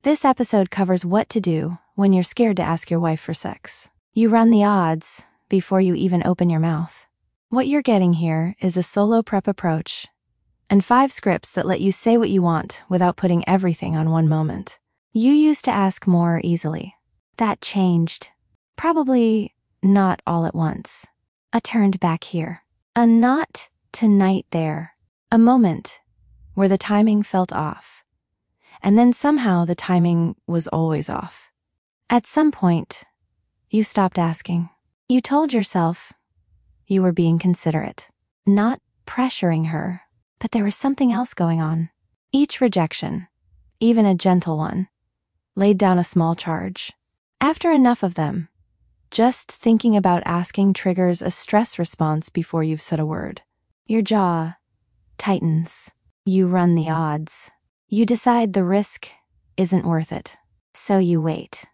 This episode covers what to do when you're scared to ask your wife for sex. You run the odds before you even open your mouth. What you're getting here is a solo prep approach and 5 scripts that let you say what you want without putting everything on one moment. You used to ask more easily. That changed. Probably not all at once. A turned back here. A not tonight there. A moment where the timing felt off. And then somehow the timing was always off. At some point, you stopped asking. You told yourself you were being considerate, not pressuring her, but there was something else going on. Each rejection, even a gentle one, laid down a small charge. After enough of them, just thinking about asking triggers a stress response before you've said a word. Your jaw tightens. You run the odds. You decide the risk isn't worth it. So you wait.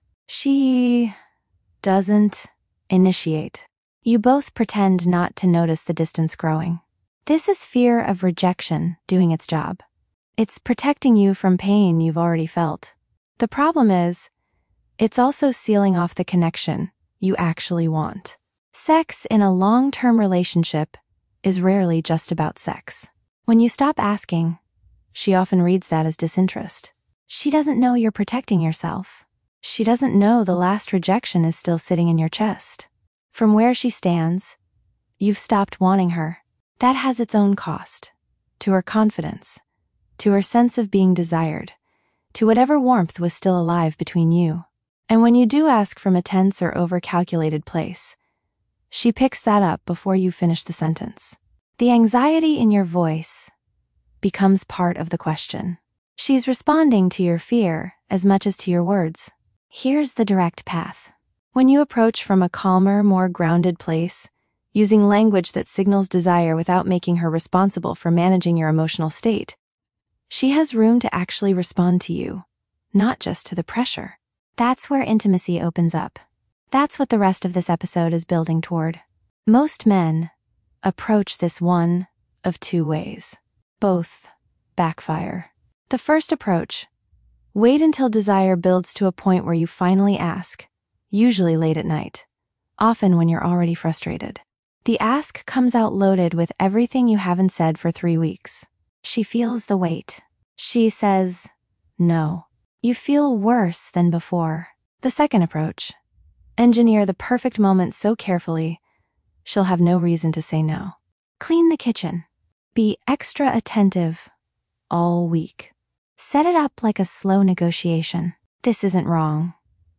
She doesn't initiate. You both pretend not to notice the distance growing. This is fear of rejection doing its job. It's protecting you from pain you've already felt. The problem is, it's also sealing off the connection you actually want. Sex in a long-term relationship is rarely just about sex. When you stop asking, she often reads that as disinterest. She doesn't know you're protecting yourself. She doesn't know the last rejection is still sitting in your chest. From where she stands, you've stopped wanting her. That has its own cost. To her confidence, to her sense of being desired, to whatever warmth was still alive between you. And when you do ask from a tense or over-calculated place, she picks that up before you finish the sentence. The anxiety in your voice becomes part of the question. She's responding to your fear as much as to your words. Here's the direct path. When you approach from a calmer, more grounded place, using language that signals desire without making her responsible for managing your emotional state, she has room to actually respond to you, not just to the pressure. That's where intimacy opens up. That's what the rest of this episode is building toward. Most men approach this one of 2 ways. Both backfire. The first approach: wait until desire builds to a point where you finally ask, usually late at night, often when you're already frustrated. The ask comes out loaded with everything you haven't said for 3 weeks. She feels the weight. She says no. You feel worse than before. The second approach: engineer the perfect moment so carefully, she'll have no reason to say no. Clean the kitchen. Be extra attentive all week. Set it up like a slow negotiation. This isn't wrong,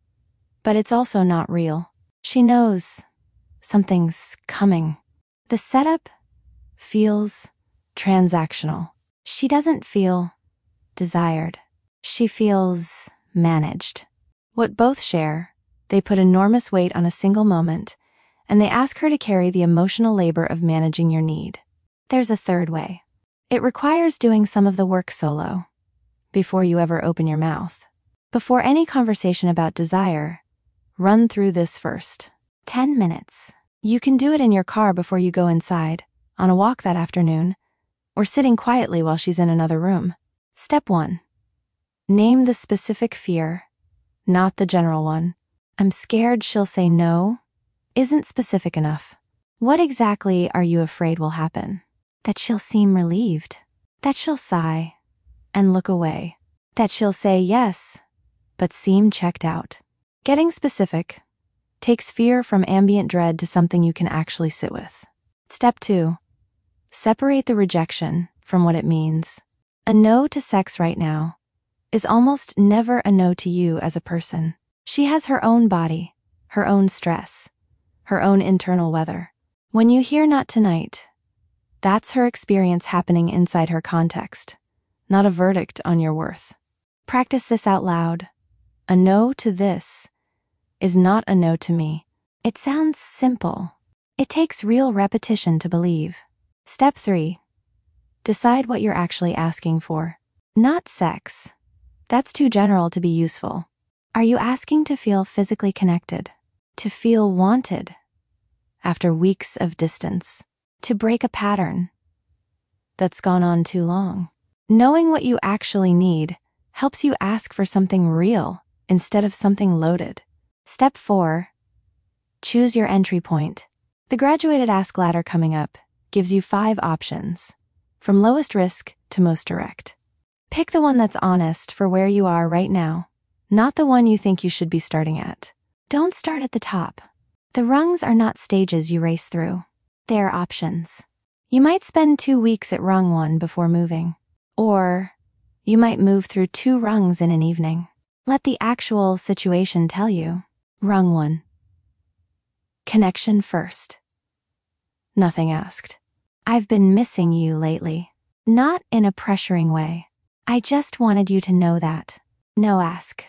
but it's also not real. She knows something's coming. The setup feels transactional. She doesn't feel desired. She feels managed. What both share, they put enormous weight on a single moment, and they ask her to carry the emotional labor of managing your need. There's a third way. It requires doing some of the work solo, before you ever open your mouth. Before any conversation about desire, run through this first. 10 minutes. You can do it in your car before you go inside, on a walk that afternoon, or sitting quietly while she's in another room. Step 1. Name the specific fear, not the general one. I'm scared she'll say no isn't specific enough. What exactly are you afraid will happen? That she'll seem relieved. That she'll sigh and look away. That she'll say yes, but seem checked out. Getting specific takes fear from ambient dread to something you can actually sit with. Step 2. Separate the rejection from what it means. A no to sex right now is almost never a no to you as a person. She has her own body, her own stress, her own internal weather. When you hear not tonight, that's her experience happening inside her context, not a verdict on your worth. Practice this out loud. A no to this is not a no to me. It sounds simple. It takes real repetition to believe. Step 3. Decide what you're actually asking for. Not sex. That's too general to be useful. Are you asking to feel physically connected? To feel wanted after weeks of distance? To break a pattern that's gone on too long? Knowing what you actually need helps you ask for something real instead of something loaded. Step 4. Choose your entry point. The graduated ask ladder coming up gives you 5 options, from lowest risk to most direct. Pick the one that's honest for where you are right now, not the one you think you should be starting at. Don't start at the top. The rungs are not stages you race through. They are options. You might spend 2 weeks at rung 1 before moving. Or you might move through 2 rungs in an evening. Let the actual situation tell you. Rung 1. Connection first. Nothing asked. I've been missing you lately. Not in a pressuring way. I just wanted you to know that. No ask.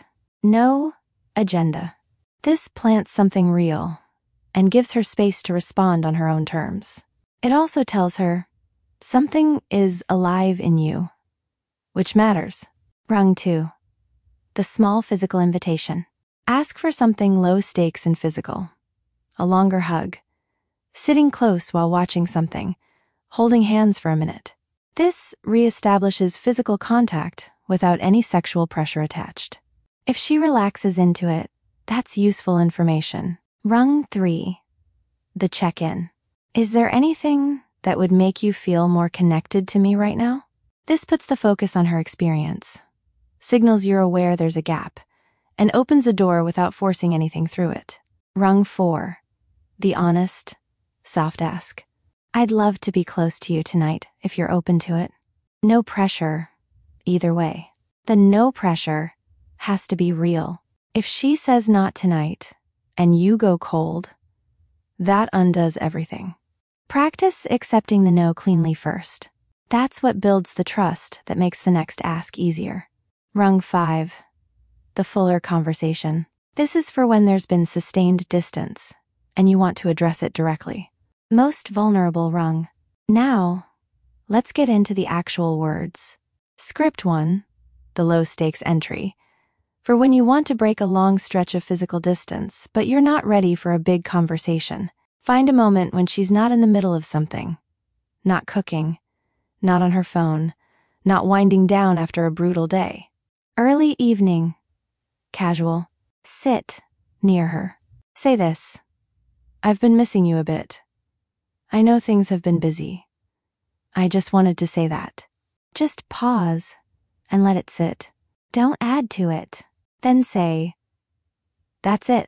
No agenda. This plants something real and gives her space to respond on her own terms. It also tells her something is alive in you, which matters. Rung 2. The small physical invitation. Ask for something low stakes and physical. A longer hug. Sitting close while watching something. Holding hands for a minute. This reestablishes physical contact without any sexual pressure attached. If she relaxes into it, that's useful information. Rung 3. The check-in. Is there anything that would make you feel more connected to me right now? This puts the focus on her experience, signals you're aware there's a gap, and opens a door without forcing anything through it. Rung 4. The honest, soft ask. I'd love to be close to you tonight if you're open to it. No pressure, either way. The no pressure has to be real. If she says not tonight, and you go cold, that undoes everything. Practice accepting the no cleanly first. That's what builds the trust that makes the next ask easier. Rung 5. The fuller conversation. This is for when there's been sustained distance, and you want to address it directly. Most vulnerable rung. Now, let's get into the actual words. Script 1. The low stakes entry. For when you want to break a long stretch of physical distance, but you're not ready for a big conversation. Find a moment when she's not in the middle of something. Not cooking. Not on her phone. Not winding down after a brutal day. Early evening. Casual. Sit near her. Say this. I've been missing you a bit. I know things have been busy. I just wanted to say that. Just pause and let it sit. Don't add to it. Then say, that's it.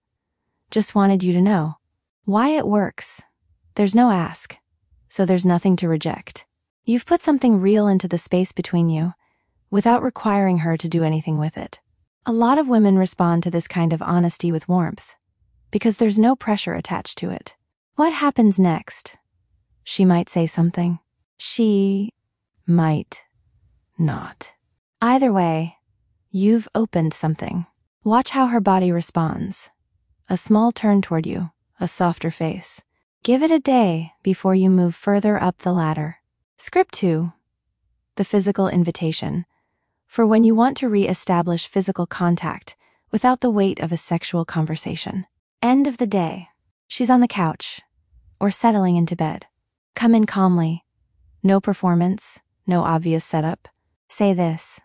Just wanted you to know. Why it works. There's no ask, so there's nothing to reject. You've put something real into the space between you without requiring her to do anything with it. A lot of women respond to this kind of honesty with warmth because there's no pressure attached to it. What happens next? She might say something. She might not. Either way, you've opened something. Watch how her body responds. A small turn toward you, a softer face. Give it a day before you move further up the ladder. Script 2. The physical invitation. For when you want to re-establish physical contact without the weight of a sexual conversation. End of the day. She's on the couch or settling into bed. Come in calmly. No performance, no obvious setup. Say this.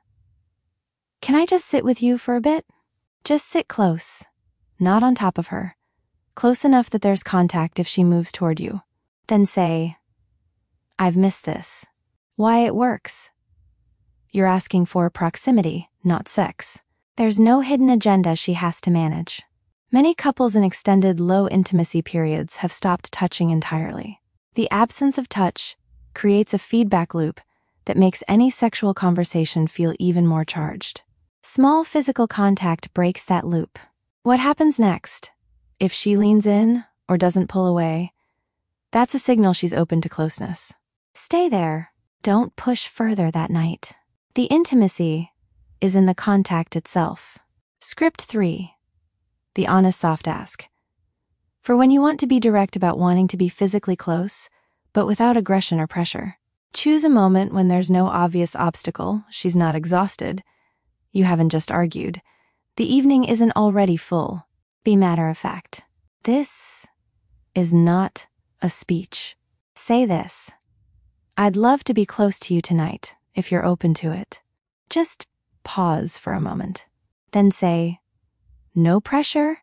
Can I just sit with you for a bit? Just sit close, not on top of her. Close enough that there's contact if she moves toward you. Then say, I've missed this. Why it works. You're asking for proximity, not sex. There's no hidden agenda she has to manage. Many couples in extended low intimacy periods have stopped touching entirely. The absence of touch creates a feedback loop that makes any sexual conversation feel even more charged. Small physical contact breaks that loop. What happens next? If she leans in or doesn't pull away, that's a signal she's open to closeness. Stay there. Don't push further that night. The intimacy is in the contact itself. Script 3. The honest soft ask. For when you want to be direct about wanting to be physically close, but without aggression or pressure. Choose a moment when there's no obvious obstacle, she's not exhausted, you haven't just argued, the evening isn't already full. Be matter of fact. This is not a speech. Say this. I'd love to be close to you tonight, if you're open to it. Just pause for a moment. Then say, "No pressure.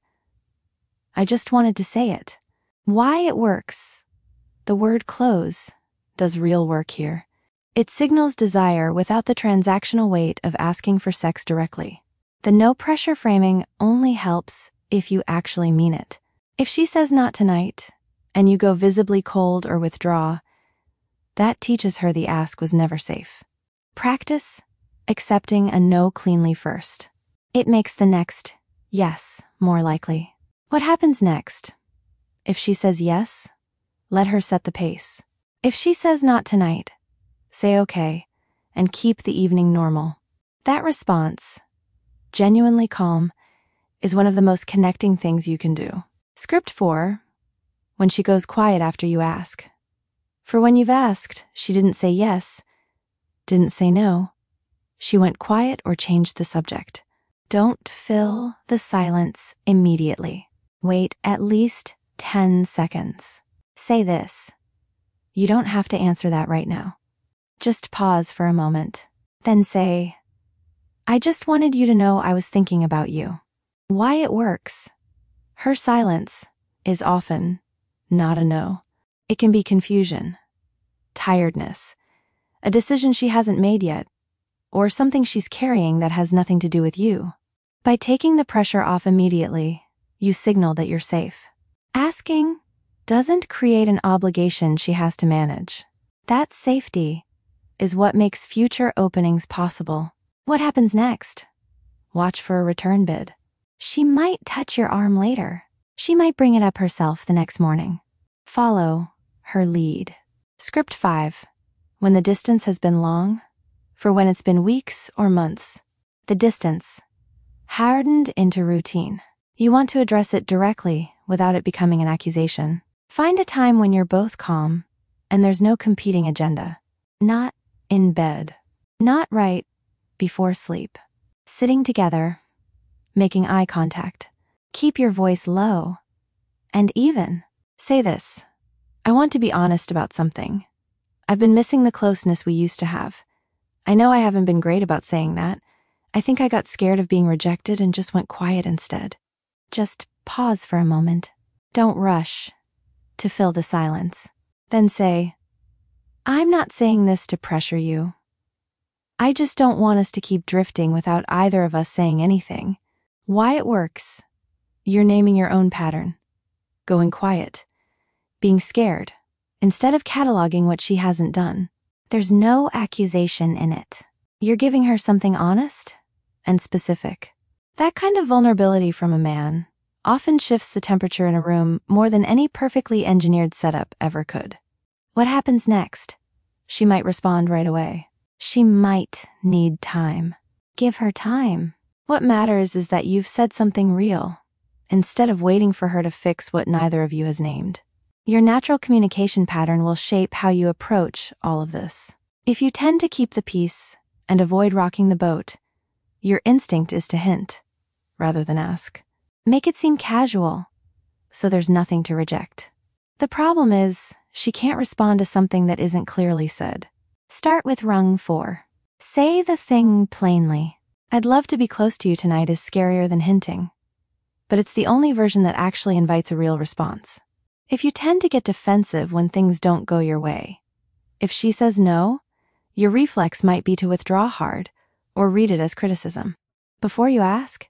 I just wanted to say it." Why it works. The word close does real work here. It signals desire without the transactional weight of asking for sex directly. The no pressure framing only helps if you actually mean it. If she says not tonight, and you go visibly cold or withdraw, that teaches her the ask was never safe. Practice accepting a no cleanly first. It makes the next yes more likely. What happens next? If she says yes, let her set the pace. If she says not tonight, say okay, and keep the evening normal. That response, genuinely calm, is one of the most connecting things you can do. Script 4, when she goes quiet after you ask. For when you've asked, she didn't say yes, didn't say no. She went quiet or changed the subject. Don't fill the silence immediately. Wait at least 10 seconds. Say this. You don't have to answer that right now. Just pause for a moment. Then say, "I just wanted you to know I was thinking about you." Why it works. Her silence is often not a no. It can be confusion, tiredness, a decision she hasn't made yet, or something she's carrying that has nothing to do with you. By taking the pressure off immediately, you signal that you're safe. Asking doesn't create an obligation she has to manage. That safety is what makes future openings possible. What happens next? Watch for a return bid. She might touch your arm later. She might bring it up herself the next morning. Follow her lead. Script 5. When the distance has been long, for when it's been weeks or months. The distance, hardened into routine. You want to address it directly without it becoming an accusation. Find a time when you're both calm and there's no competing agenda. Not in bed. Not right before sleep. Sitting together, making eye contact. Keep your voice low and even. Say this. I want to be honest about something. I've been missing the closeness we used to have. I know I haven't been great about saying that. I think I got scared of being rejected and just went quiet instead. Just pause for a moment. Don't rush to fill the silence. Then say, "I'm not saying this to pressure you. I just don't want us to keep drifting without either of us saying anything." Why it works. You're naming your own pattern. Going quiet. Being scared. Instead of cataloging what she hasn't done. There's no accusation in it. You're giving her something honest and specific. That kind of vulnerability from a man often shifts the temperature in a room more than any perfectly engineered setup ever could. What happens next? She might respond right away. She might need time. Give her time. What matters is that you've said something real, instead of waiting for her to fix what neither of you has named. Your natural communication pattern will shape how you approach all of this. If you tend to keep the peace and avoid rocking the boat, your instinct is to hint, rather than ask. Make it seem casual, so there's nothing to reject. The problem is, she can't respond to something that isn't clearly said. Start with rung 4. Say the thing plainly. "I'd love to be close to you tonight" is scarier than hinting. But it's the only version that actually invites a real response. If you tend to get defensive when things don't go your way, if she says no, your reflex might be to withdraw hard or read it as criticism. Before you ask,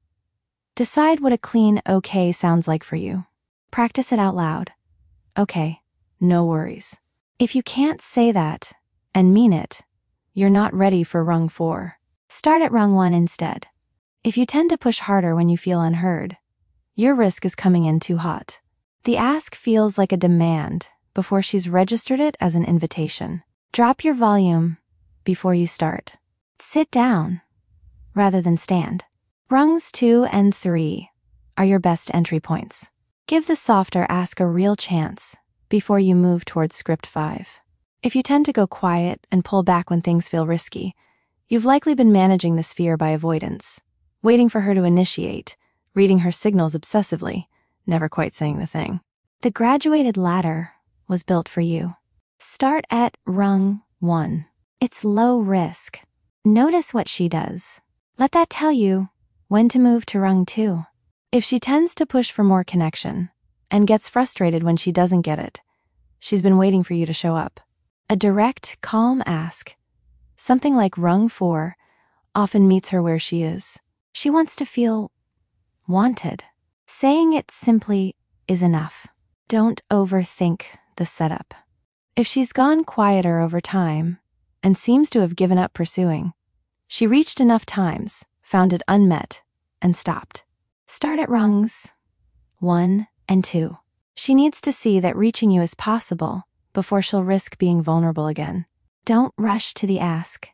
decide what a clean okay sounds like for you. Practice it out loud. Okay, no worries. If you can't say that and mean it, you're not ready for rung 4. Start at rung 1 instead. If you tend to push harder when you feel unheard, your risk is coming in too hot. The ask feels like a demand before she's registered it as an invitation. Drop your volume before you start. Sit down rather than stand. Rungs 2 and 3 are your best entry points. Give the softer ask a real chance before you move towards script 5. If you tend to go quiet and pull back when things feel risky, you've likely been managing this fear by avoidance, waiting for her to initiate, reading her signals obsessively, never quite saying the thing. The graduated ladder was built for you. Start at rung 1. It's low risk. Notice what she does. Let that tell you when to move to rung 2. If she tends to push for more connection and gets frustrated when she doesn't get it, she's been waiting for you to show up. A direct, calm ask, something like rung 4, often meets her where she is. She wants to feel wanted. Saying it simply is enough. Don't overthink the setup. If she's gone quieter over time and seems to have given up pursuing, she reached enough times, found it unmet, and stopped. Start at rungs 1 and 2. She needs to see that reaching you is possible before she'll risk being vulnerable again. Don't rush to the ask.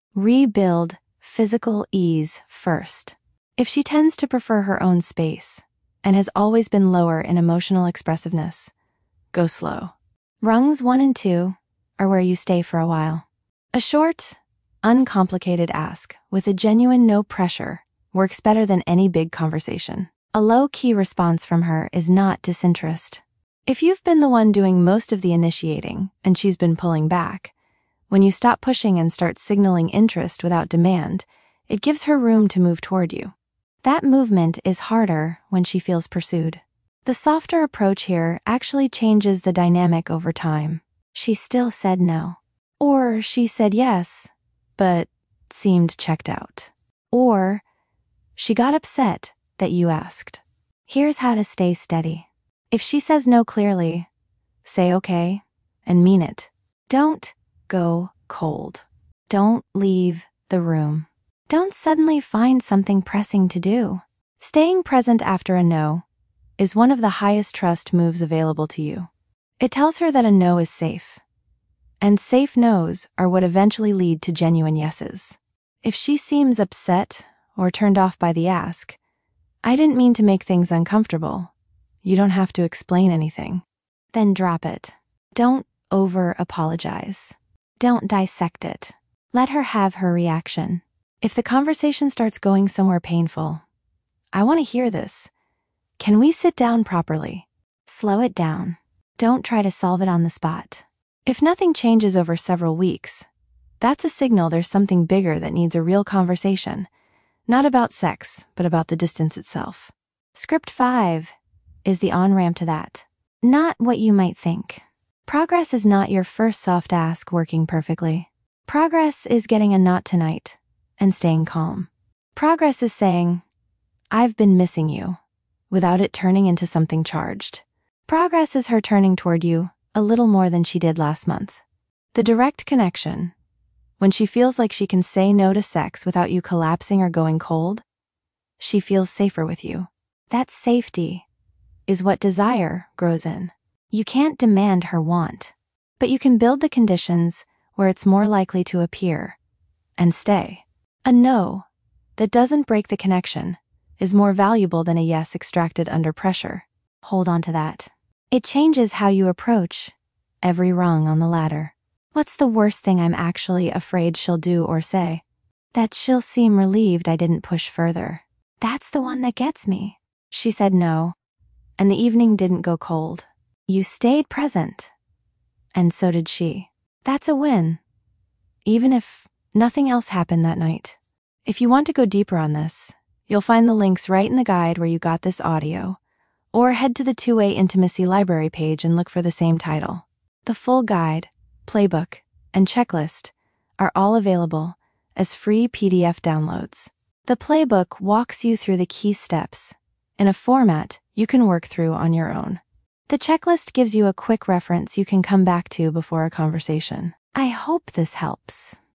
Rebuild physical ease first. If she tends to prefer her own space and has always been lower in emotional expressiveness, go slow. Rungs 1 and 2 are where you stay for a while. A short, uncomplicated ask with a genuine no pressure works better than any big conversation. A low-key response from her is not disinterest. If you've been the one doing most of the initiating and she's been pulling back, when you stop pushing and start signaling interest without demand, it gives her room to move toward you. That movement is harder when she feels pursued. The softer approach here actually changes the dynamic over time. She still said no. Or she said yes, but seemed checked out. Or she got upset that you asked. Here's how to stay steady. If she says no clearly, say okay and mean it. Don't go cold. Don't leave the room. Don't suddenly find something pressing to do. Staying present after a no is one of the highest trust moves available to you. It tells her that a no is safe. And safe no's are what eventually lead to genuine yeses. If she seems upset or turned off by the ask, I didn't mean to make things uncomfortable. You don't have to explain anything. Then drop it. Don't over-apologize. Don't dissect it. Let her have her reaction. If the conversation starts going somewhere painful, I want to hear this. Can we sit down properly? Slow it down. Don't try to solve it on the spot. If nothing changes over several weeks, that's a signal there's something bigger that needs a real conversation. Not about sex, but about the distance itself. Script 5 is the on-ramp to that. Not what you might think. Progress is not your first soft ask working perfectly. Progress is getting a not tonight and staying calm. Progress is saying, I've been missing you, without it turning into something charged. Progress is her turning toward you a little more than she did last month. The direct connection, when she feels like she can say no to sex without you collapsing or going cold, she feels safer with you. That safety is what desire grows in. You can't demand her want, but you can build the conditions where it's more likely to appear and stay. A no that doesn't break the connection is more valuable than a yes extracted under pressure. Hold on to that. It changes how you approach every rung on the ladder. What's the worst thing I'm actually afraid she'll do or say? That she'll seem relieved I didn't push further. That's the one that gets me. She said no, and the evening didn't go cold. You stayed present, and so did she. That's a win, even if nothing else happened that night. If you want to go deeper on this, you'll find the links right in the guide where you got this audio, or head to the Two-Way Intimacy library page and look for the same title. The full guide, playbook, and checklist are all available as free PDF downloads. The playbook walks you through the key steps in a format you can work through on your own. The checklist gives you a quick reference you can come back to before a conversation. I hope this helps.